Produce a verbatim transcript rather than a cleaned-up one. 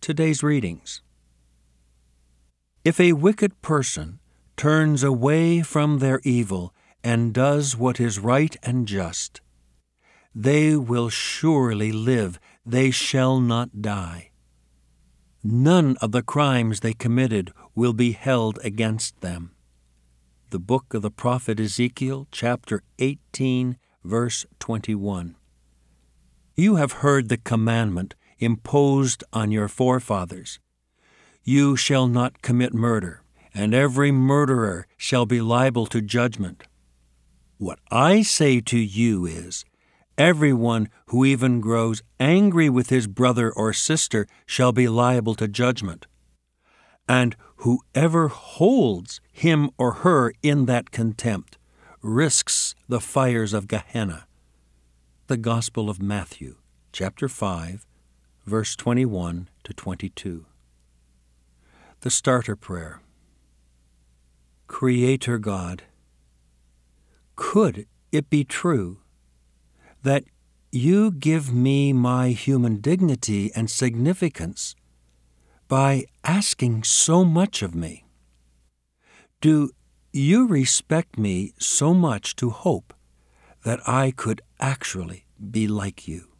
today's readings. If a wicked person turns away from their evil and does what is right and just, they will surely live, they shall not die. None of the crimes they committed will be held against them. The book of the prophet Ezekiel, chapter eighteen, verse twenty-one. You have heard the commandment imposed on your forefathers. You shall not commit murder, and every murderer shall be liable to judgment. What I say to you is, everyone who even grows angry with his brother or sister shall be liable to judgment. And whoever holds him or her in that contempt risks the fires of Gehenna. The Gospel of Matthew, chapter five, verse twenty-one to twenty-two. The Starter Prayer. Creator God, could it be true that you give me my human dignity and significance by asking so much of me? Do you respect me so much to hope that I could actually be like you?